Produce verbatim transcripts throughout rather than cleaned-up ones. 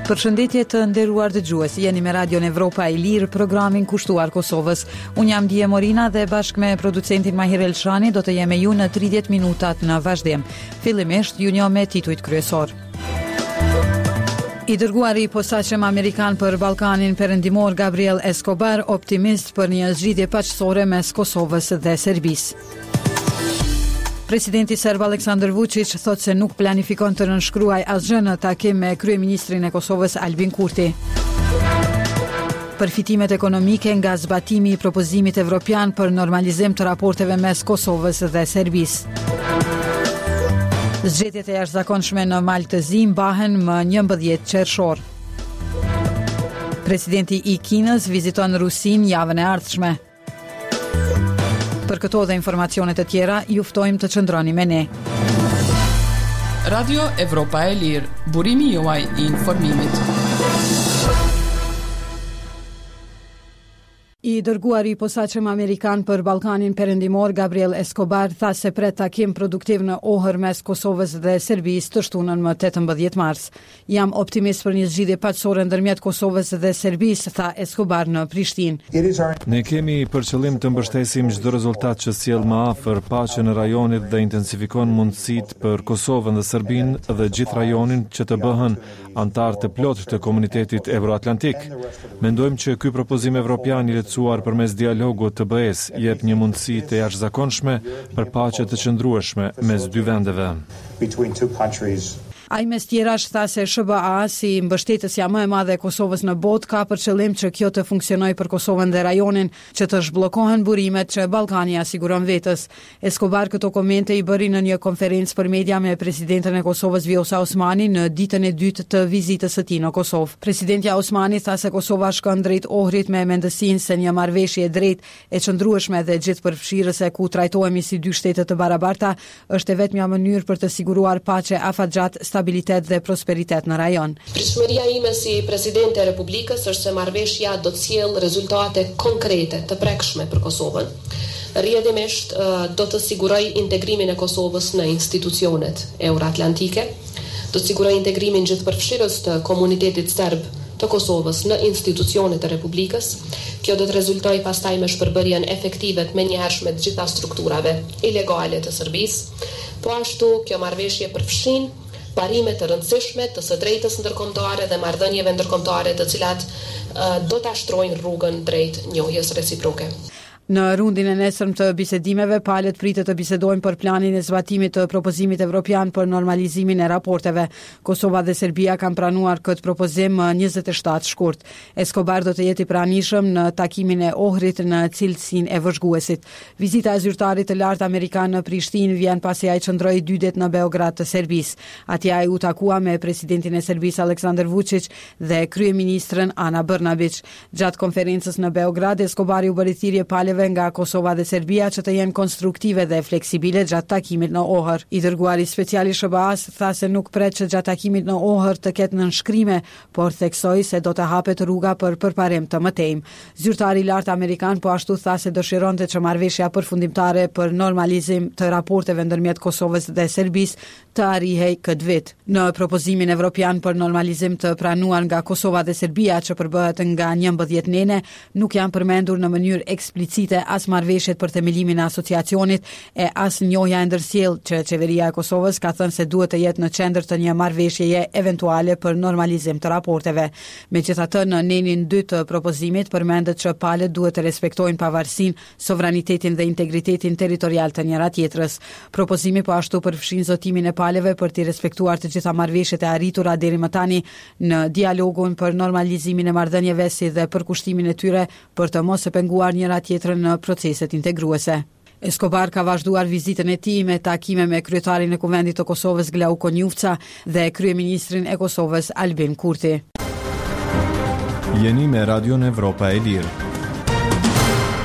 Përshëndetje të nderuar dëgjues, jeni me Radion Evropa e Lirë, programin kushtuar Kosovës. Unë jam Dije Morina dhe bashkë me producentin Mahir Elshani do të jem me ju në tridhjetë minutat në vazhdim. Fillimisht ju njoh me titujt kryesor. I dërguari i posaçëm amerikan për Ballkanin Perëndimor Gabriel Escobar optimist për një zgjidhje paqësore mes Kosovës dhe Serbisë. Presidenti serb Aleksandar Vučić thot se nuk planifikon të nënshkruaj asgjë në takim me kryeministrin e Kosovës Albin Kurti. Përfitimet ekonomike nga zbatimi i propozimit evropian për normalizim të raporteve mes Kosovës dhe Serbisë. Zgjedhjet e jashtëzakonshme në Maltëzi mbahen më njëmbëdhjetë qershor. Presidenti i Kinës viziton Rusin javën e ardhshme. Për këto dhe informacionet e tjera, ju ftojmë të qëndroni me ne. Radio Evropa e Lirë, burimi juaj i informimit. I dërguari i posaçëm amerikan për Ballkanin Perëndimor Gabriel Escobar tha se pret takim produktiv në Ohër mes Kosovës dhe Serbisë të shtunën më tetëmbëdhjetë mars. Jam optimist për një zgjidhje paqësore ndërmjet Kosovës dhe Serbisë, tha Escobar në Prishtinë. Ne kemi për qëllim të mbështesim çdo rezultat që sjell më afër paqen në rajonit dhe intensifikon mundësitë për Kosovën dhe Serbinë dhe gjithë rajonin që të bëhen antar të plotë të komunitetit euroatlantik. Mendojmë që ky propozim evropian i lehtësuar përmes dialogut të B E-s jep një mundësi të jashtëzakonshme për paqe të qëndrueshme mes dy vendeve. Ai mes tjerash tha se S B A si mbështetësja më e madhe e Kosovës në botë ka për qëllim që kjo të funksionojë për Kosovën dhe rajonin, që të zhbllokohen burimet që Ballkani asiguron vetës. Escobar këto komente i bëri në një konferencë për media me presidenten e Kosovës Vjosa Osmani në ditën e dytë të vizitës së tij në Kosovë. Presidentja Osmani tha se Kosova shkon drejt Ohrit me mendësinë se një marrëveshje e drejtë, e qëndrueshme dhe gjithëpërfshirëse ku trajtohemi si dy shtete të barabarta është e vetmja mënyrë për të siguruar paqe afatgjat, stabilitet dhe prosperitet në rajon. Pritshmëria ime si presidente e Republikës është se marrëveshja do të sjellë rezultate konkrete të prekshme për Kosovën. Rrjedhimisht do të sigurojë integrimin e Kosovës në institucionet euroatlantike, do të sigurojë integrimin gjithëpërfshirës të komunitetit serb të Kosovës në institucionet e Republikës. Kjo do të rezultojë pastaj me shpërbërjen efektive të menjëhershme të gjitha strukturave ilegale të Serbisë. Po ashtu kjo marrëveshje përfshin parime të rëndësishme të së drejtës ndërkombëtare dhe marrëdhënieve ndërkombëtare të cilat uh, do ta shtrojnë rrugën drejt njohjes reciproke. Në rundin e nesërm të bisedimeve, palët pritet të bisedojnë për planin e zbatimit të propozimit evropian për normalizimin e raporteve. Kosova dhe Serbia kanë pranuar këtë propozim më njëzet e shtatë shkurt. Escobar do të jetë i pranishëm në takimin e Ohrit në cilësinë e vëzhguesit. Vizita e zyrtarit të lartë amerikan në Prishtinë vjen pasi ai qëndroi dy ditë në Beograd të Serbisë. Atje ai u takua me presidentin e Serbisë Aleksandar Vučić dhe kryeministrën Ana Brnabić. Gjatë konferencës në Beograd, Escobari u bëri thirrje palëve nga Kosova dhe Serbia që të jenë konstruktive dhe fleksibile gjatë takimit në Ohër. I dërguari special i S B A-s tha se nuk pret që gjatë takimit në Ohër të ketë nënshkrime, por theksoi se do të hapet rruga për përparim të mëtejmë. Zyrtari i lartë amerikan po ashtu tha se dëshironte që marrëveshja përfundimtare për normalizim të raporteve ndërmjet Kosovës dhe Serbisë të arrijej këtë vit. Në propozimin evropian për normalizim të pranuar nga Kosova dhe Serbia që përbëhet nga njëmbëdhjetë nene, nuk janë përmendur në mënyrë eksplicite as marrëveshjet për themelimin e asociacionit e as njohja e ndërsjellë që qeveria e Kosovës ka thënë se duhet të jetë në qendër të një marrëveshjeje eventuale për normalizim të raporteve. Megjithatë, në nenin dy të propozimit përmendet që palët duhet të respektojnë pavarësinë, sovranitetin dhe integritetin territorial të njëra tjetrës. Propozimi po ashtu përfshin zotimin e palëve për të respektuar të gjitha marrëveshjet e arritura deri më tani në dialogun për normalizimin e marrëdhënieve si dhe përkushtimin e tyre për të mos e penguar njëra tjetrën në proceset integruese. Escobar ka vazhduar vizitën e tij me takime me kryetarin e Kuvendit të Kosovës Glauko Njufca dhe kryeministrin e Kosovës Albin Kurti. Jeni me Radion Evropa e Lirë.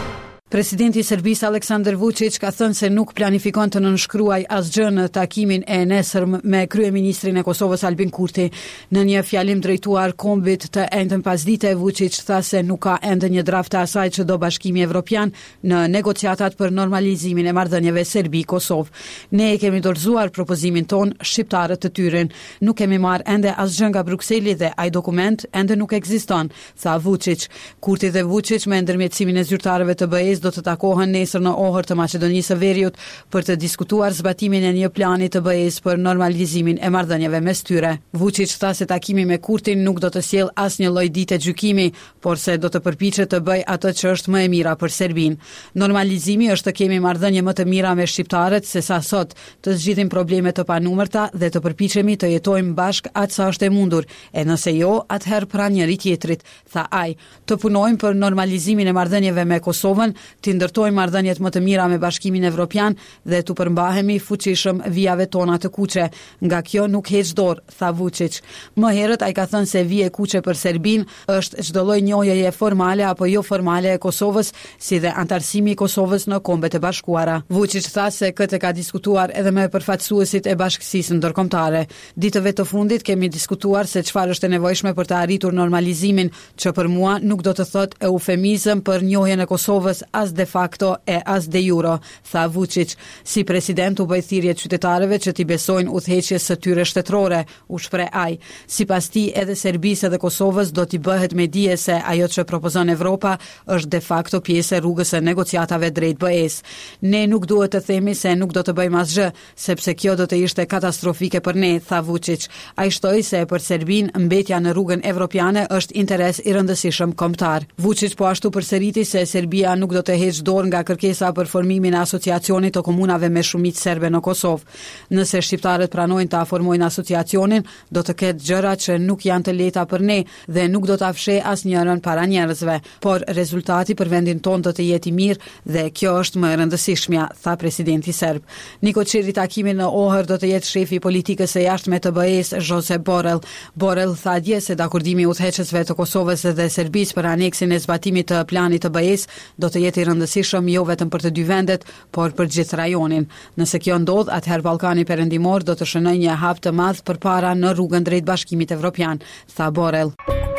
Presidenti i Serbisë Aleksandar Vučić ka thënë se nuk planifikon të nënshkruaj asgjë në takimin e nesërm me kryeministrin e Kosovës Albin Kurti. Në një fjalim drejtuar kombit të njëjtën pasdite, Vučić tha se nuk ka ende një draft të asaj që do Bashkimi Evropian në negociatat për normalizimin e marrëdhënieve Serbi-Kosovë. Ne e kemi dorëzuar propozimin ton, shqiptarët të tyren. Nuk kemi marrë ende asgjë nga Brukseli dhe ai dokument ende nuk ekziston, tha Vučić. Kurti dhe Vučić me ndërmjetësimin e zyrtarëve të B E-s do të takohen nesër në Ohër të Maqedonisë së Veriut për të diskutuar zbatimin e një plani të B E-s për normalizimin e marrëdhënieve mes tyre. Vučić tha se takimi me Kurtin nuk do të sjellë asnjë lloj dite gjykimi, por se do të përpiqet të bëjë atë që është më e mira për Serbinë. Normalizimi është të kemi marrëdhënie më të mira me shqiptarët se sa sot, të zgjidhim probleme të panumërta dhe të përpiqemi të jetojmë bashkë atë sa është e mundur, e nëse jo, atëherë pranë njëri tjetrit, tha ai. Të punojmë për normalizimin e marrëdhënieve me Kosovën, të ndërtojmë marrëdhëniet më të mira me Bashkimin Evropian dhe të përmbahemi fuqishëm vijave tona të kuqe. Nga kjo nuk heq dorë, tha Vučić. Më herët ai ka thënë se vije kuqe për Serbinë është çdo lloj njohjeje formale apo jo formale e Kosovës, si dhe antarësimi i Kosovës në Kombet e Bashkuara. Vučić tha se këtë ka diskutuar edhe me përfaqësuesit e bashkësisë ndërkombëtare. Ditëve të fundit kemi diskutuar se çfarë është e nevojshme për të arritur normalizimin, që për mua nuk do të thotë eufemizëm për njohjen e Kosovës as de facto e as de jure, tha Vučić. Si president u bë thirrje qytetarëve që t'i besojnë udhëheqjes së tyre shtetërore, u shpreh ai. Sipas tij, edhe Serbisë dhe Kosovës do t'i bëhet me dije se ajo që propozon Evropa është de facto pjesë e rrugës së negociatave drejt B E-s. Ne nuk duhet të themi se nuk do të bëjmë asgjë, sepse kjo do të ishte katastrofike për ne, tha Vučić. Ai shtoi se për Serbinë mbetja në rrugën evropiane është interes i rëndësishëm kombëtar. Vučić po ashtu përsëriti se Serbia nuk do të heq dorë nga kërkesa për formimin e asociacionit të komunave me shumicë serbe në Kosovë. Nëse shqiptarët pranojnë të formojnë asociacionin, do të ketë gjëra që nuk janë të lehta për ne dhe nuk do ta fshej asnjërin para njerëzve, por rezultati për vendin tonë do të jetë i mirë dhe kjo është më e rëndësishmja, tha presidenti serb. Nikoçiri takimin në Ohër do të jetë shefi i politikës së jashtme të B E-s, Josep Borrell. Borrell tha dje se dakordimi i udhëheqësve të Kosovës dhe Serbisë për aneksin e zbatimit të planit të B E-s do të jetë i rëndësishëm jo vetëm për të dy vendet, por për gjithë rajonin. Nëse kjo ndodh, atëherë Ballkani Perëndimor do të shënojë një hap të madh përpara në rrugën drejt Bashkimit Evropian, tha Borrell.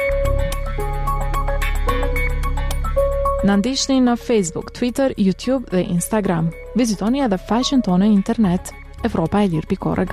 Na ndiqni në Facebook, Twitter, YouTube dhe Instagram. Vizitoni edhe faqen tonë në internet evropa e lirë pikë org.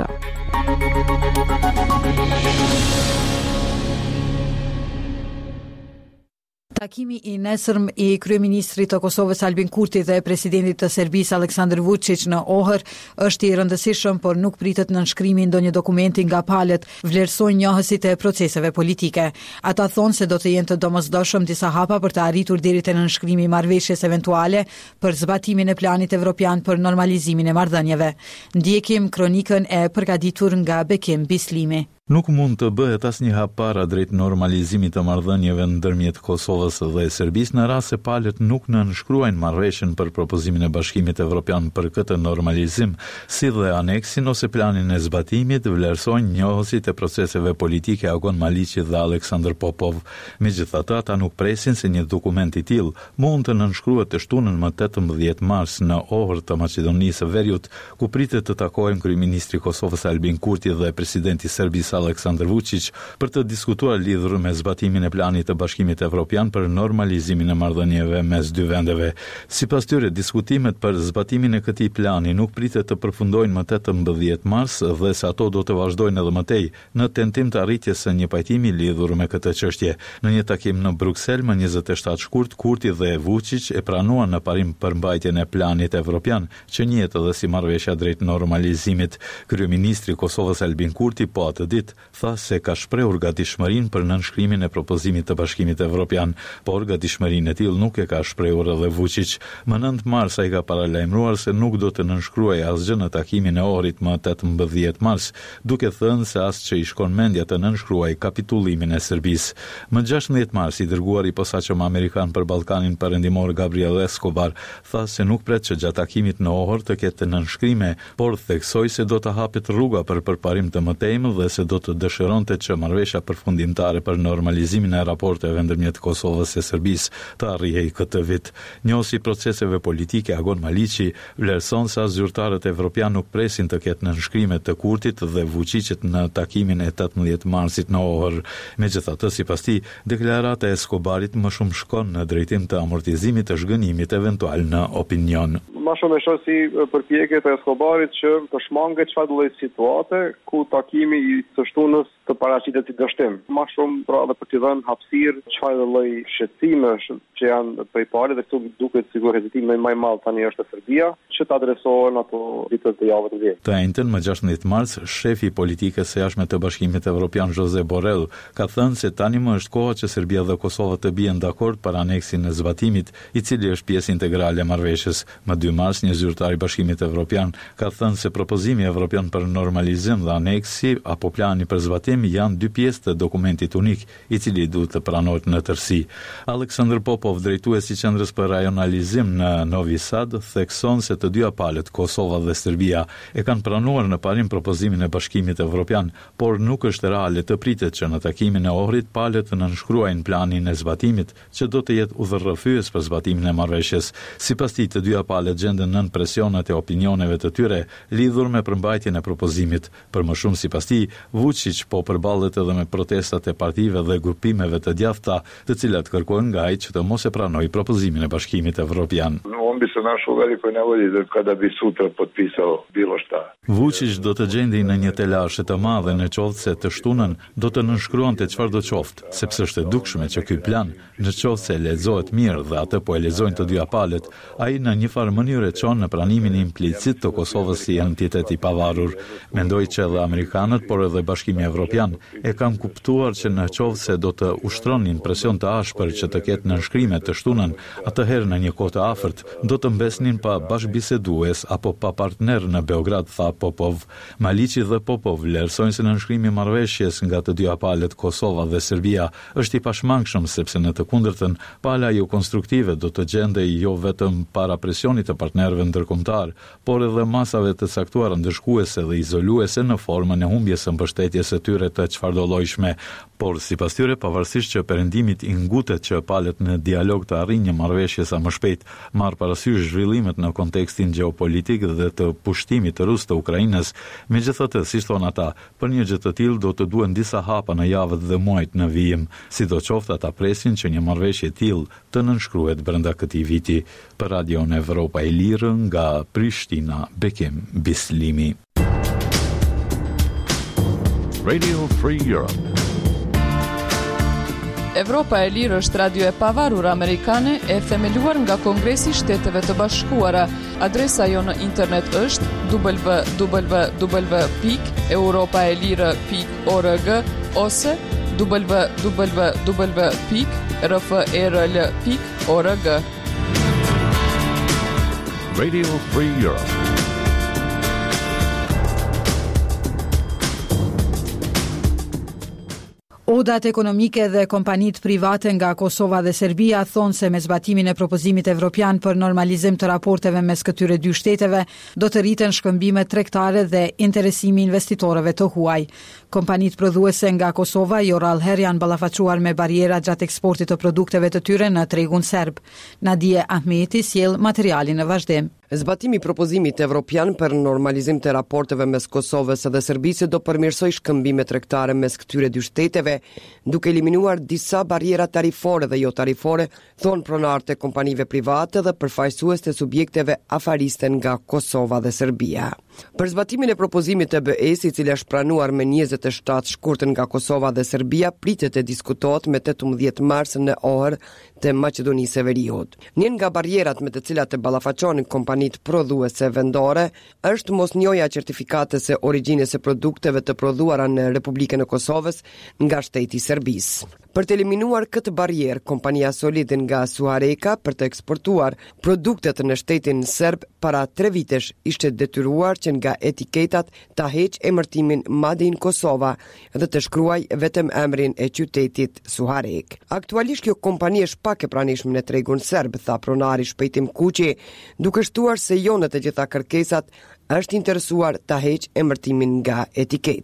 Takimi i nesërm i kryeministrit të Kosovës Albin Kurti dhe presidentit të Serbisë Aleksandar Vučić në Ohër është i rëndësishëm, por nuk pritet nënshkrimi ndonjë dokumenti nga palët, vlerësojnë njohësit e proceseve politike. Ata thonë se do të jenë të domosdoshëm disa hapa për të arritur deri te nënshkrimi i marrëveshjes eventuale për zbatimin e planit evropian për normalizimin e marrëdhënieve. Ndjekim kronikën e përgatitur nga Bekim Bislimi. Nuk mund të bëhet asnjë hap para drejt normalizimit të marrëdhënieve ndërmjet Kosovës dhe Serbisë në rast se palët nuk nënshkruajnë marrëveshjen për propozimin e Bashkimit Evropian për këtë normalizim, si dhe aneksin ose planin e zbatimit, vlerësojnë njohësit e proceseve politike Agon Maliqi dhe Aleksandr Popov. Megjithatë, ata nuk presin se një dokument i tillë mund të nënshkruhet të shtunën më tetëmbëdhjetë mars në Ohër të Maqedonisë së Veriut, ku pritet të takohen kryeministri i Kosovës Albin Kurti dhe presidenti i Serbisë Aleksandar Vučić për të diskutuar lidhur me zbatimin e planit të Bashkimit Evropian për normalizimin e marrëdhënieve mes dy vendeve. Sipas tyre, diskutimet për zbatimin e këtij plani nuk pritet të përfundojnë më tetëmbëdhjetë mars dhe se ato do të vazhdojnë edhe më tej në tentim të arritjes së një pajtimi lidhur me këtë çështje. Në një takim në Bruksel më njëzet e shtatë shkurt, Kurti dhe Vučić e pranuan në parim përmbajtjen e planit evropian, që njihet edhe si marrëveshja drejt normalizimit. Kryeministri i Kosovës Albin Kurti po atë ditë tha se ka shprehur gatishmërinë për nënshkrimin e propozimit të Bashkimit Evropian, por gatishmërinë e tillë nuk e ka shprehur edhe Vučić. Më nëntë mars ai ka paralajmëruar se nuk do të nënshkruajë asgjë në takimin e Ohrit më tetëmbëdhjetë mars, duke thënë se as që i shkon mendja të nënshkruajë kapitullimin e Serbisë. Më gjashtëdhjetë mars i dërguari i posaçëm amerikan për Ballkanin Perëndimor Gabriel Escobar tha se nuk pret që gjatë takimit në Ohër të ketë nënshkrime, por theksoi se do të hapet rruga për përparim të mëtejmë dhe se do do të dëshironte që marrëveshja përfundimtare për normalizimin e raporteve ndërmjet Kosovës e Serbisë të arrijej këtë vit. Njohësi proceseve politike Agon Maliqi vlerëson se zyrtarët evropian nuk presin të ketë nënshkrime të Kurtit dhe Vučićit në takimin e tetëmbëdhjetë marsit në Ohër. Megjithatë, sipas tij, deklarata e Escobarit më shumë shkon në drejtim të amortizimit të zhgënjimit eventual në opinion. Ma shumë e shoh si përpjekjet e Escobarit që të shmanget çfarë lloj situate ku takimi i së shtunës të paraqitet si dështim. Ma shumë pra edhe për t'i dhënë hapësirë çfarë lloj shqetësimesh që janë përpara dhe këtu duket sigur hezitimi më i madh tani është e Serbia që të adresohen ato ditët të javës së vjetë. Të njëjtën më gjashtëdhjetë mars, shefi i politikës së jashtme të Bashkimit Evropian Jose Borrell ka thënë se tani më është koha që Serbia dhe Kosova të bien dakord për aneksin e zbatimit, i cili është pjesë integrale e marrëveshjes. Më dy mars, një zyrtar i Bashkimit Evropian ka thënë se propozimi evropian për normalizim dhe aneksi apo plani për zbatim janë dy pjesë të dokumentit unik, i cili duhet të pranohet në tërësi. Aleksandr Popov, drejtuesi i Qendrës për Rajonalizim në Novi Sad, thekson se të dyja palët, Kosova dhe Serbia, e kanë pranuar në parim propozimin e Bashkimit Evropian, por nuk është reale të pritet që në takimin e Ohrit palët të nënshkruajnë planin e zbatimit, që do të jetë udhërrëfyes për zbatimin e marrëveshjes. Sipas tij, të dyja palët gjenden nën presionet e opinioneve të tyre lidhur me përmbajtjen e propozimit. Për më shumë, sipas tij, Vučić po përballet edhe me protestat e partive dhe grupimeve të djathta, të cilat kërkojnë nga ai që të mos e pranojë propozimin e Bashkimit Evropian. On bi se našao u velikoj nevolji kada bi sutra potpisao bilo šta. Vučić do të gjendej në një telashe të madhe në qoftë se të shtunën do të nënshkruante çfarë do qoftë, sepse është e dukshme që ky plan, në qoftë se lexohet mirë dhe atë po e lexojnë të dyja palët, ai në një farë mënyrë çon në pranimin implicit të Kosovës si entitet i pavarur. Mendoj që edhe amerikanët, por edhe Bashkimi Evropian e kanë kuptuar që në qoftë se do të ushtronin presion të ashpër që të ketë nënshkrime të shtunën, atëherë në një kohë të afërt do të mbesnin pa bashkëbisedues apo pa partner në Beograd, tha Popov. Maliqi dhe Popov vlerësojnë se nënshkrimi i marrëveshjes nga të dyja palët Kosova dhe Serbia është i pashmangshëm, sepse në të kundërtën pala jo konstruktive do të gjendej jo vetëm para presionit të partnerëve ndërkombëtar, por edhe masave të caktuara ndëshkuese dhe izoluese në formën e humbjes së mbështetjes së tyre të çfarëdolojshme. Por sipas tyre, pavarësisht që perëndimit i ngutet që palët në dialog të arrijnë një marrëveshje sa më shpejt, marr parasysh zhvillimet në kontekstin gjeopolitik dhe të pushtimit rus të Ukrainës, megjithatë, si thon ata, për një gjë të tillë do të duhen disa hapa në javët dhe muajt në vijim, sidoqoftë ata presin që një marrëveshje e tillë të nënshkruhet brenda këtij viti. Për Radion Evropa e Lirë nga Prishtina, Bekim Bislimi. Radio Free Europe. Evropa e Lirë është radio e pavarur amerikane e themeluar nga Kongresi i Shteteve të Bashkuara. Adresa jo në internet është w w w pikë europaelire pikë org ose w w w pikë r f e r l pikë org. Radio Free Europe. Odat ekonomike dhe kompanitë private nga Kosova dhe Serbia thonë se me zbatimin e propozimit evropian për normalizim të raporteve mes këtyre dy shteteve do të rriten shkëmbimet tregtare dhe interesimi investitorëve të huaj. Kompanitë prodhuese nga Kosova jo rallëherë janë ballafaquar me bariera gjatë eksportit të produkteve të tyre në tregun serb. Nadije Ahmeti sjell materialin në vazhdim. Zbatimi i propozimit evropian për normalizim të raporteve mes Kosovës dhe Serbisë do përmirësoj shkëmbimet tregtare mes këtyre dy shteteve, duke eliminuar disa bariera tarifore dhe jo tarifore, thonë pronarët e kompanive private dhe përfaqësues të subjekteve afariste nga Kosova dhe Serbia. Për zbatimin e propozimit të B E-s, i cili është pranuar me njëzet e shtatë shkurtën nga Kosova dhe Serbia, pritet të diskutohet me tetëmbëdhjetë mars në Ohër të Maqedonisë së Veriut. Një nga barierat me të cilat të ballafaqonin kompanitë prodhuese vendore është mosnjoja e certifikatës së origjinës së produkteve të prodhuara në Republikën e Kosovës nga shteti i Serbisë. Për të eliminuar këtë barierë, kompania Solid nga Suareka për të eksportuar produktet në shtetin serb para tre vitesh ishte detyruar që nga etiketat ta heq emërtimin Made in Kosova dhe të shkruaj vetëm emrin e qytetit Suarek. Aktualisht kjo kompani është pak e pranishme në tregun serb, tha pronari Shpejtim Kuqi, duke shtuar se jo në të gjitha kërkesat është interesuar ta heq emërtimin nga etiketa.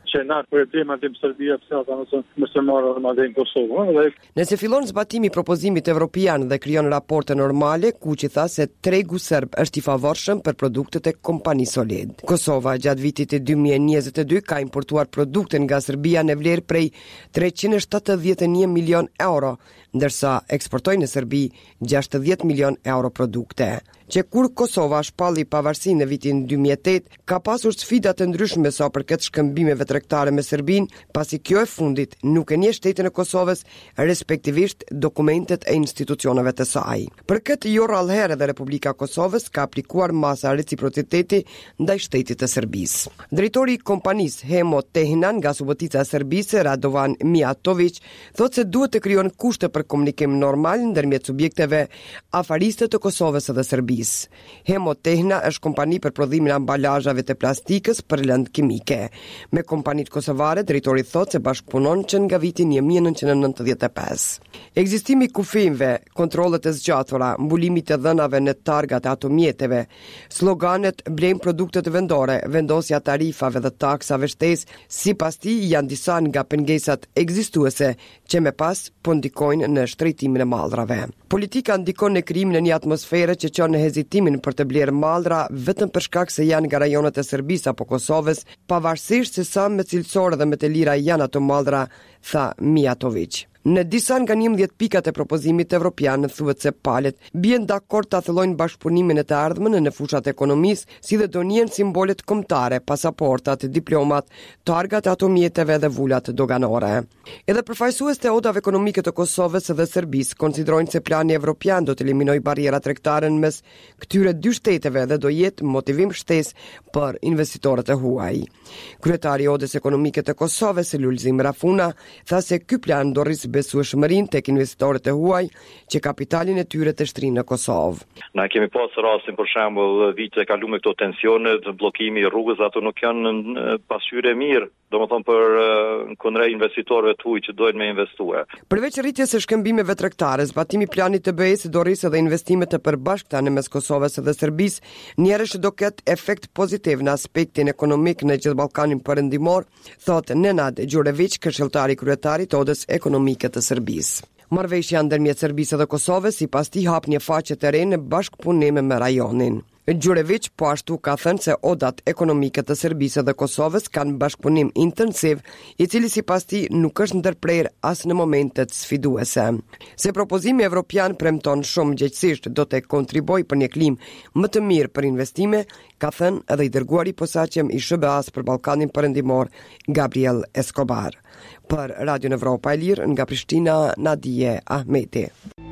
që na për temat e Serbia pse ata mos mos e marrën madje në Kosovë, dhe nëse fillon zbatimi i propozimit evropian dhe krijon raporte normale, Kuqi tha se tregu serb është i favorshëm për produktet e kompanisë Solid. Kosova gjatë vitit e dy mijë e njëzet e dy ka importuar produkte nga Serbia në vlerë prej treqind e shtatëdhjetë e një milion euro, ndërsa eksportoi në Serbi gjashtëdhjetë milion euro produkte. Që kur Kosova shpalli pavarësinë në vitin dy mijë e tetë, ka pasur sfida të ndryshme sa përket shkëmbimeve tregtare me Serbinë, pasi kjo e fundit nuk e njeh shtetin e Kosovës, respektivisht dokumentet e institucioneve të saj. Për këtë jo rrallëherë dhe Republika e Kosovës ka aplikuar masa reciprociteti ndaj shtetit të Serbisë. Drejtori i kompanisë Hemo Tehna nga Subotica e Serbisë, Radovan Mijatović, thotë se duhet të krijohen kushte për komunikim normal ndërmjet subjekteve afariste të Kosovës dhe Serbisë. Hemo Tehna është kompani për prodhimin e ambalazhave të plastikës për lëndë kimike. Me kompanitë kosovare, drejtori thotë se bashkëpunon që nga viti një mijë e nëntëqind e nëntëdhjetë e pesë. Ekzistimi i kufijve, kontrollet e zgjatura, mbulimi të dhënave në targat e automjeteve, sloganet blejmë produktet vendore, vendosja tarifave dhe taksave shtesë, sipas tij janë disa nga pengesat ekzistuese që me pas po ndikojnë në shtrejtimin e mallrave. Politika ndikon në krijimin e një atmosfere që çon në hezitimin për të blerë mallra vetëm për shkak se janë nga rajonet e Serbisë apo Kosovës, pavarësisht se sa më cilësore dhe më të lira janë ato mallra, tha Mijatović. Në disa nga njëmbëdhjetë pikat e propozimit evropian thuhet se palët bien dakord ta thellojnë bashkëpunimin e të ardhmen në fushat e ekonomisë, si dhe do njihen simbolet kombëtare, pasaportat, diplomat, targat e automjeteve dhe vulat doganore. Edhe përfaqësues të odave ekonomike të Kosovës dhe Serbisë konsiderojnë se plani evropian do të eliminojë barrierat tregtare mes këtyre dy shteteve dhe do jetë motivim shtesë për investitorët e huaj. Kryetari i odës ekonomike të Kosovës, Lulzim Rafuna, tha se ky plan do rrisë besueshmërinë tek investitorët e huaj që kapitalin e tyre të shtrinë në Kosovë. Na kemi pasur rastin për shembull vite e kaluar me këto tensione, bllokimi i rrugës, ato nuk janë pasqyrë e mirë, domethënë për kundrejt investitorëve të huaj që dojnë me investuar. Përveç rritjes së shkëmbimeve tregtare, zbatimi i planit të B E-s do rrisë edhe investimet e përbashkëta në mes Kosovës dhe Serbisë, njerësh do ketë efekt pozitiv në aspektin ekonomik në gjithë Ballkanin perëndimor, thotë Nenad Gjurević, këshilltari kryetari të odës ekonomike të Serbisë. Marrëveshja ndërmjet Serbisë dhe Kosovës sipas tij hap një faqe të re në bashkëpunim me rajonin. Gjurević po ashtu ka thënë se odat ekonomike të Serbisë dhe Kosovës kanë bashkëpunim intensiv, i cili sipas tij nuk është ndërprer as në momentet sfiduese. Se propozimi evropian premton shumë gjegjësisht do të kontribuojë për një klimë më të mirë për investime, ka thënë edhe i dërguari i posaçëm i S B A-s për Ballkanin Perëndimor, Gabriel Escobar. Për Radio Evropa e Lirë nga Prishtina, Nadije Ahmeti.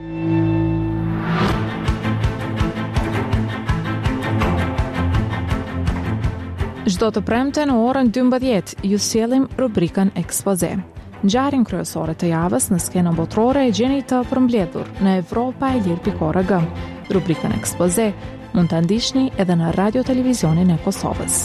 Çdo të premte në orën dymbëdhjetë ju sjellim rubrikën Ekspoze. Ngjarjen kryesore të javës në skenën botërore e gjeni të përmbledhur në Evropa e Lirë pikë org. Rubrikën Ekspoze mund ta ndiqni edhe në Radio Televizionin e Kosovës.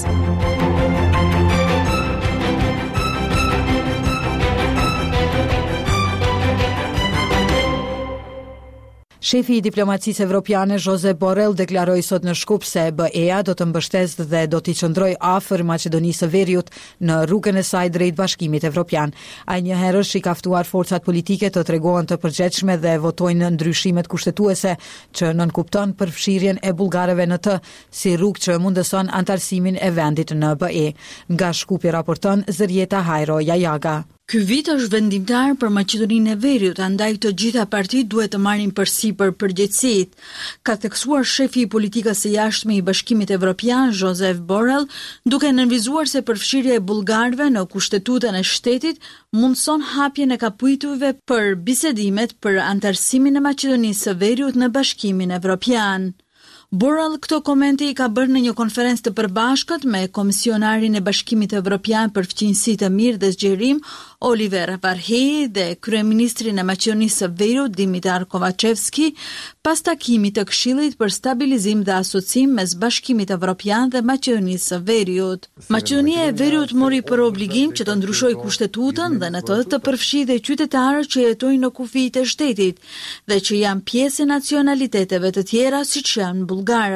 Shefi i diplomacisë evropiane Josep Borrell deklaroi sot në Shkup se B E-a do të mbështesë dhe do t'i qëndrojë afër Maqedonisë së Veriut në rrugën e saj drejt Bashkimit Evropian. Ai njëherësh i ka ftuar forcat politike të tregohen të përgjegjshme dhe votojnë ndryshimet kushtetuese që nënkupton përfshirjen e bullgarëve në të si rrugë që mundëson antarësimin e vendit në B E. Nga Shkupi raporton Zërjeta Hajro Jajaga. Ky vit është vendimtar për Maqedoninë e Veriut, andaj të gjitha partitë duhet të marrin përsipër përgjegjësitë, ka theksuar shefi i politikës së jashtme i Bashkimit Evropian, Josep Borrell, duke nënvizuar se përfshirja e bullgarëve në kushtetutën e shtetit mundson hapjen e kapitujve për bisedimet për antarësimin e Maqedonisë së Veriut në Bashkimin Evropian. Borrell këto komente i ka bërë në një konferencë të përbashkët me komisionarin e Bashkimit Evropian për fqinjësi të mirë dhe zgjerim, Oliver Varhej, dhe kryeministrin e Maqedonisë së Veriut, Dimitar Kovacevski, pas takimit të Këshillit për stabilizim dhe asocim mes Bashkimit Evropian dhe Maqedonisë së Veriut. Maqedonia e Veriut mori për obligim që të ndryshojë kushtetutën dhe në të të përfshijë dhe qytetarët që jetojnë në kufijtë e shtetit dhe që janë pjesë e nacionaliteteve të tjera siç janë bullgarët.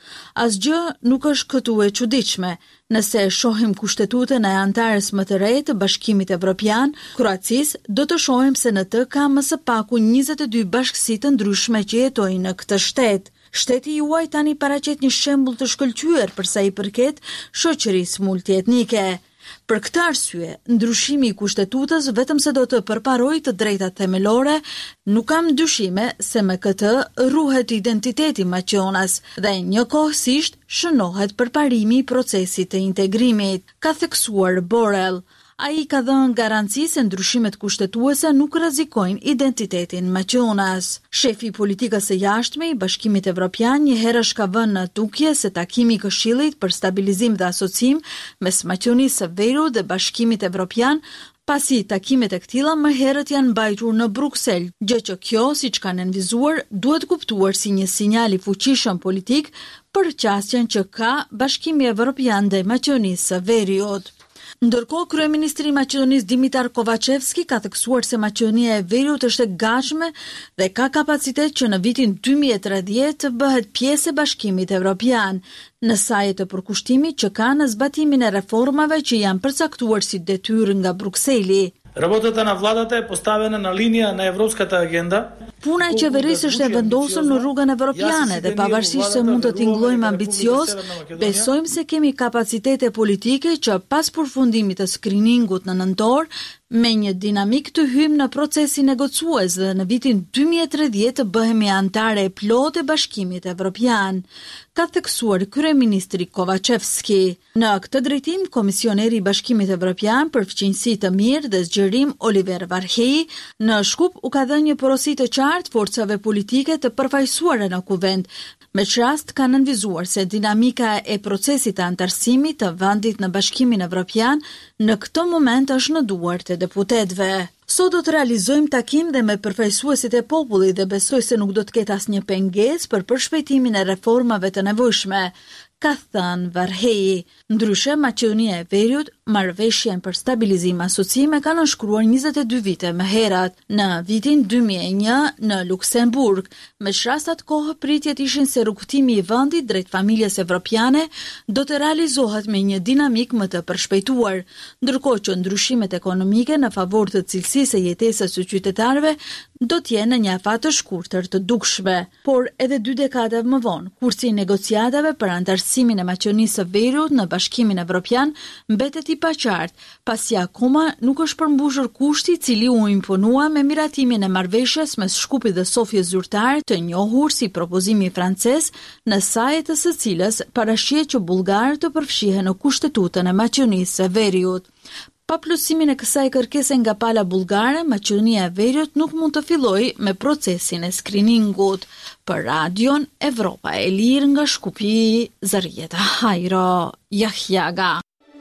Asgjë nuk është këtu e çuditshme. Nëse shohim kushtetutën e antarës më të re të Bashkimit Evropian, Kroacisë, do të shohim se në të ka më së paku njëzet e dy bashkësi të ndryshme që jetojnë në këtë shtet. Shteti juaj tani paraqet një shembull të shkëlqyer për sa i përket shoqërisë multietnike. Për këtë arsye, ndryshimi i kushtetutës vetëm se do të përparojë të drejtat themelore, nuk kam dyshime se me këtë ruhet identiteti Maqedonas dhe njëkohësisht shënohet përparimi i procesit të integrimit, ka theksuar Borrell. Ai ka dhënë garanci se ndryshimet kushtetuese nuk rrezikojnë identitetin Maqedonas. Shefi i politikës së jashtme i Bashkimit Evropian një herë ka vënë në tukje se takimi i Këshillit për stabilizim dhe asocim mes Maqedonisë së Veriut dhe Bashkimit Evropian, pasi takimet e këtilla më herët janë mbajtur në Bruksel, gjë që kjo, siç kanë nënvizuar, duhet kuptuar si një sinjal i fuqishëm politik për qasjen që ka Bashkimi Evropian dhe Maqedonisë së Veriut. Ndërkohë, kryeministri i Maqedonisë Dimitar Kovacevski ka theksuar se Maqedonia e Veriut është e gatshme dhe ka kapacitet që në vitin dy mijë e tridhjetë të bëhet pjesë e Bashkimit Evropian, në saje të përkushtimit që ka në zbatimin e reformave që janë përcaktuar si detyrë nga Brukseli. Работата на владата е поставена на линија на европската агенда. Puna e qeverisë është e vendosur në rrugën evropiane dhe pavarësisht se mund të tingëllojmë ambicioz, besojmë se kemi kapacitete politike që pas përfundimit të skriningut në nëntor, me një dinamik të hyjmë në procesin negociues dhe në vitin dy mijë e tridhjetë të bëhemi antare e plotë e Bashkimit Evropian, ka theksuar kryeministri Kovacevski. Në këtë drejtim, komisioneri i Bashkimit Evropian për fqinjësi të mirë dhe zgjerim Oliver Varhei në Shkup u ka dhënë një porosi të qartë forcave politike të përfaqësuara në kuvend. Me që rast ka nënvizuar se dinamika e procesit të antarësimit të vendit në Bashkimin Evropian në këtë moment është në duart e deputetëve. Sot do të realizojmë takim dhe me përfaqësuesit e popullit dhe besoj se nuk do të ketë asnjë pengesë për përshpejtimin e reformave të nevojshme, ka thënë Varhei. Ndryshe, Maqedonia e Veriut, marrëveshjen për stabilizim asocime ka nënshkruar njëzet e dy vite më herët, në vitin dy mijë e një në Luksemburg, me çrastat kohë pritjet ishin se rrugtimi i vendit drejt familjes evropiane do të realizohet me një dinamik më të përshpejtuar, ndërkohë që ndryshimet ekonomike në favor të cilësisë së jetesës së qytetarëve do të jenë në një afat të shkurtër të dukshme. Por edhe dy dekada më vonë, kursi i negociatave për antarësimin e Maqedonisë së Veriut në Bashkimin Evropian mbetet i paqartë, pasi akoma nuk është përmbushur kushti i cili u imponua me miratimin e marrëveshjes mes Shkupit dhe Sofjes zyrtare, të njohur si propozimi francez, në saje të së cilës parashihet që bullgarët të përfshihen në kushtetutën e Maqedonisë së Veriut. Pa plotësimin e kësaj kërkese nga pala bullgare, Maqedonia e Veriut nuk mund të fillojë me procesin e skriningut. Për Radion Evropa e Lirë nga Shkupi, Zarieta Hajro Jahjaga.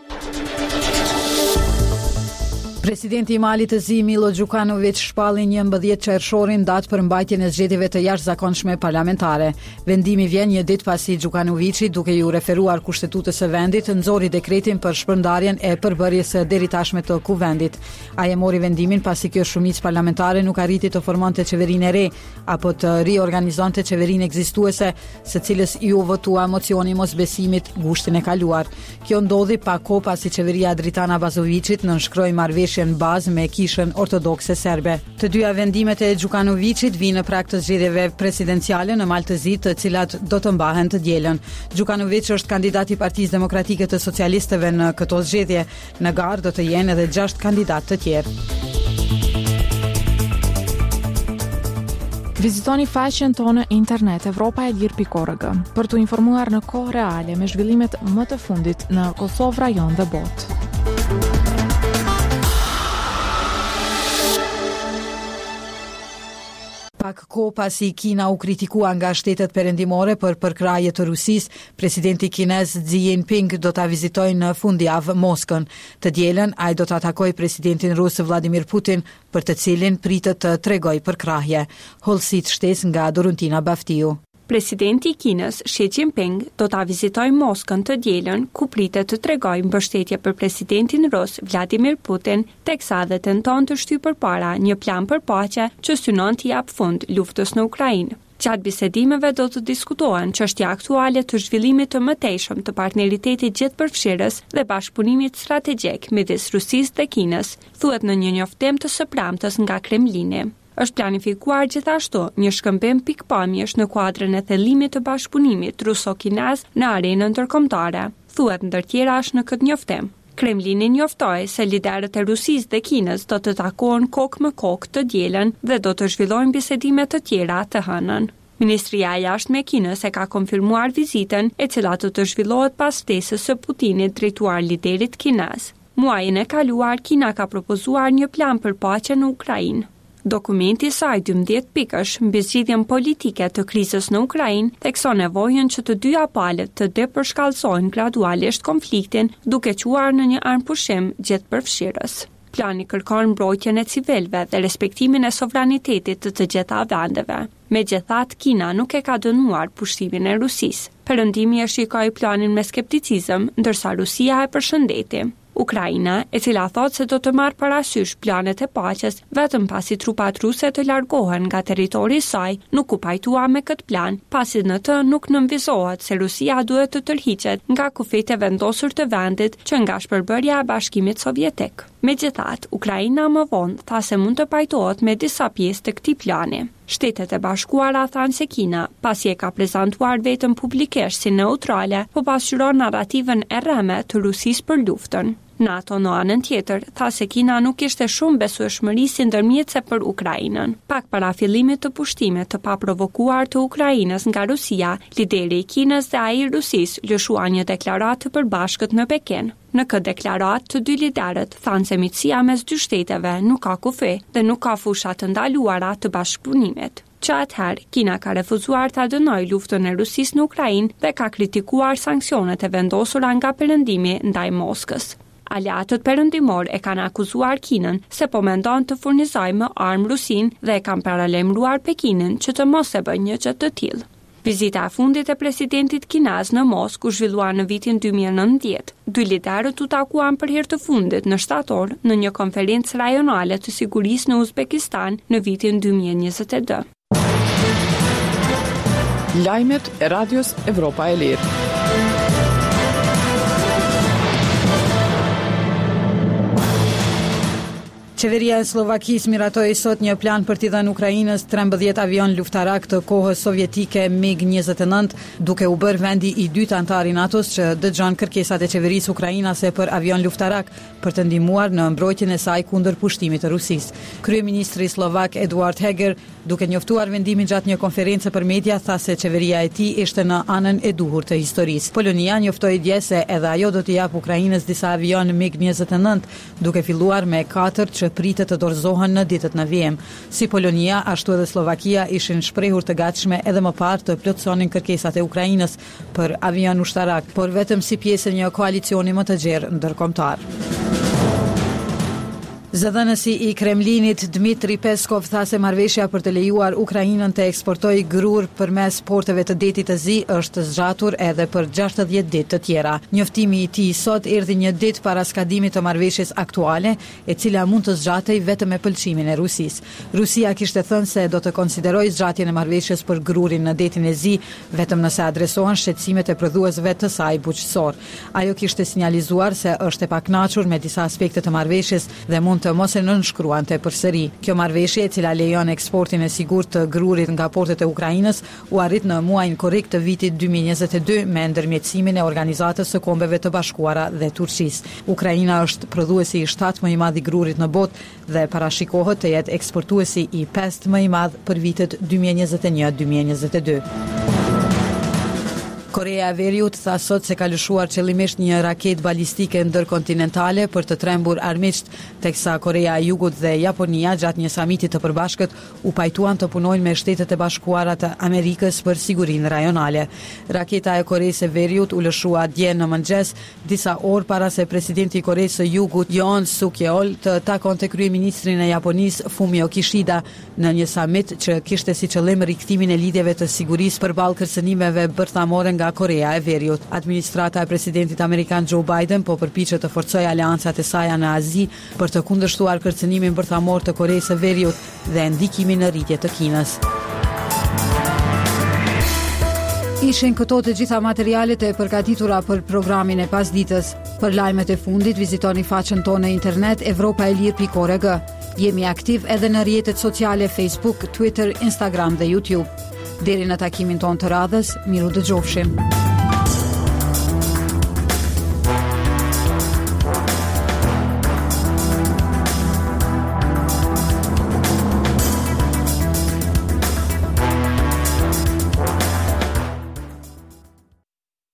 Presidenti i Malit të Zi Milo Đukanović shpalli një mbëdhjetë qershorin datë për mbajtjen e zgjedhjeve të jashtëzakonshme parlamentare. Vendimi vjen një ditë pasi Đukanovići, duke ju referuar kushtetutës së vendit, nxori dekretin për shpërndarjen e përbërjes së deritashme të kuvendit. Ai e mori vendimin pasi kjo shumicë parlamentare nuk arriti të formonte qeverinë e re apo të riorganizonte qeverinë ekzistuese, së cilës ju votua mocioni mosbesimit gushtin e kaluar. Kjo ndodhi pa kohë pasi qeveria Dritana Bazovićit nënshkroi marrëveshje në bazë me kishën ortodokse serbe. Të dyja vendimet e Đukanovićit vinë në prag të zgjedhjeve presidenciale në Malë të Zi, të cilat do të mbahen të dielën. Đukanović është kandidat i Partisë Demokratike të Socialistëve në këto zgjedhje. Në garë do të jenë edhe gjashtë kandidat të tjerë. Vizitoni faqen tonë internet evropa e lirë pikë org për të informuar në kohë reale me zhvillimet më të fundit në Kosovë, rajon dhe botë. Pak kohë pasi Kina u kritikua nga shtetet perëndimore për përkrahje të Rusisë, presidenti kinez Xi Jinping do ta vizitojë në fundjavë Moskën. Të dielën ai do ta takojë presidentin rus Vladimir Putin, për të cilin pritet të tregojë përkrahje. Hollësit shtesë nga Doruntina Baftiu. Presidenti i Kinës, Xi Jinping, do ta vizitojë Moskën të dielën, ku pritet të tregojë mbështetje për presidentin rus Vladimir Putin, teksa dhe tenton të shtyjë përpara një plan për paqe që synon të jap fund luftës në Ukrainë. Gjatë bisedimeve do të diskutohen çështja aktuale të zhvillimit të mëtejshëm të partneritetit gjithëpërfshirës dhe bashkëpunimit strategjik midis Rusisë dhe Kinës, thuhet në një njoftim të së premtes nga Kremlini. Është planifikuar gjithashtu një shkëmbim pikpamjesh në kuadrën e thellimit të bashkëpunimit ruso-kinez në arenën ndërkombëtare, thuhet ndër tjerash në këtë njoftim. Kremlini njoftoi se liderët e Rusisë dhe Kinës do të takohen kokë me kokë të dielën dhe do të zhvillojnë bisedime të tjera të hënën. Ministria e Jashtme e Kinës e ka konfirmuar vizitën, e cila do të zhvillohet pas ftesës së Putinit drejtuar liderit kinez. Muajin e kaluar, Kina ka propozuar një plan për paqe në Ukrainë. Dokumenti i saj dymbëdhjetë pikësh mbi zgjidhjen politike të krizës në Ukrainë thekson nevojën që të dyja palët të depërshkallësojnë gradualisht konfliktin duke quar në një armpushim gjithëpërfshirës. Plani kërkon mbrojtjen e civilëve dhe respektimin e sovranitetit të të gjitha vendeve. Megjithatë, Kina nuk e ka dënuar pushtimin e Rusisë. Perëndimi e shikoi planin me skepticizëm, ndërsa Rusia e përshëndeti. Ukraina, e cila thot se do të marrë parasysh planet e paqes vetëm pasi trupat ruse të largohen nga territori i saj, nuk u pajtua me këtë plan, pasi në të nuk nënvizohet se Rusia duhet të tërhiqet nga kufit e vendosur të vendit që nga shpërbërja e Bashkimit Sovjetik. Megjithatë, Ukraina më vonë tha se mund të pajtohet me disa pjesë të këtij plani. Shtetet e Bashkuara thanë se Kina, pasi e ka prezantuar vetëm publikisht si neutrale, po pasqyron narrativën e rreme të Rusisë për luftën. NATO në anën tjetër tha se Kina nuk ishte shumë besueshmëri si ndërmjetëse për Ukrainën. Pak para fillimit të pushtimit të paprovokuar të Ukrainës nga Rusia, lideri i Kinës dhe ai i Rusisë lëshuan një deklaratë të përbashkët në Pekin. Në këtë deklaratë, të dy liderët thanë se miqësia mes dy shteteve nuk ka kufi dhe nuk ka fusha të ndaluara të bashkëpunimit. Që atëherë, Kina ka refuzuar ta dënojë luftën e Rusisë në Ukrainë dhe ka kritikuar sanksionet e vendosura nga Perëndimi ndaj Moskës. Aleatët perëndimor e kanë akuzuar Kinën se po mendon të furnizojë më armë Rusinë dhe e kanë paralajmëruar Pekinin që të mos e bëjë një gjë të tillë. Vizita e fundit e presidentit kinez në Moskë u zhvillua në vitin dy mijë e nëntëdhjetë. Dy liderët u takuan për herë të fundit në shtator në një konferencë rajonale të sigurisë në Uzbekistan në vitin dy mijë e njëzet e dy. Lajmet e Radios Evropa e Lirë. Qeveria e Slovakisë miratoi sot një plan për t'i dhënë Ukrainës trembëdhjetë avion luftarak të kohës sovjetike MiG njëzet e nëntë, duke u bërë vendi i dytë antar i NATO-s që dëgjon kërkesat e qeverisë ukrainase për avion luftarak për të ndihmuar në mbrojtjen e saj kundër pushtimit të Rusisë. Kryeministri slovak Eduard Heger, duke njoftuar vendimin gjatë një konferencë për media, tha se qeveria e tij ishte në anën e duhur të historisë. Polonia njoftoi dje se edhe ajo do t'i jap Ukrainës disa avion MiG njëzet e nëntë, duke filluar me katër që pritet të dorëzohen në ditët në vijim. Si Polonia, ashtu edhe Slovakia ishin shprehur të gatshme edhe më parë të plotësonin kërkesat e Ukrainës për avion ushtarak, por vetëm si pjesë e një koalicioni më të gjerë ndërkombëtar. Zëdhënësi i Kremlinit Dmitri Peskov tha se marrëveshja për të lejuar Ukrainën të eksportojë grur përmes porteve të Detit të Zi është zgjatur edhe për gjashtëdhjetë ditë të tjera. Njoftimi i tij sot erdhi një ditë para skadimit të marrëveshjes aktuale, e cila mund të zgjatej vetëm me pëlqimin e Rusisë. Rusia kishte thënë se do të konsiderojë zgjatjen e marrëveshjes për grurin në Detin e Zi vetëm nëse adresohen shqetësimet e prodhuesve të saj bujqësor. Ajo kishte sinjalizuar se është e pakënaqur me disa aspekte të marrëveshjes dhe mund të mos e nënshkruante përsëri. Kjo marrëveshje, e cila lejon eksportin e sigurt të grurit nga portet e Ukrainës, u arrit në muajin korrik të vitit dy mijë e njëzet e dy me ndërmjetësimin e Organizatës së Kombeve të Bashkuara dhe Turqisë. Ukraina është prodhuesi i shtatë më i madh i grurit në botë dhe parashikohet të jetë eksportuesi i pestë më i madh për vitet dy mijë e njëzet e një dy mijë e njëzet e dy. Korea e Veriut tha sot se ka lëshuar qëllimisht një raketë balistike ndërkontinentale për të trembur armiqt, teksa Korea e Jugut dhe Japonia gjatë një samiti të përbashkët u pajtuan të punojnë me Shtetet e Bashkuara të Amerikës për sigurinë rajonale. Raketa e Koreas së Veriut u lëshua dje në mëngjes, disa orë para se presidenti i Koreas së Jugut Yoon Suk Yeol të takonte kryeministrin e Japonisë Fumio Kishida në një samit që kishte si qëllim rikthimin e lidhjeve të sigurisë përballë kërcënimeve bërthamore nga Korea e Veriut. Administrata e presidentit amerikan Joe Biden po përpiqet të forcojë aleancat e saj në Azi për të kundërshtuar kërcënimin bërthamor të Koreas së Veriut dhe ndikimin në rritje të Kinës. Ishin këto të gjitha materialet e përgatitura për programin e pasditës. Për lajmet e fundit, vizitoni faqen tonë në internet evropaelir pikë org. Jemi aktiv edhe në rrjetet sociale Facebook, Twitter, Instagram dhe YouTube. Deri në takimin tonë të radhës, miru dëgjofshim.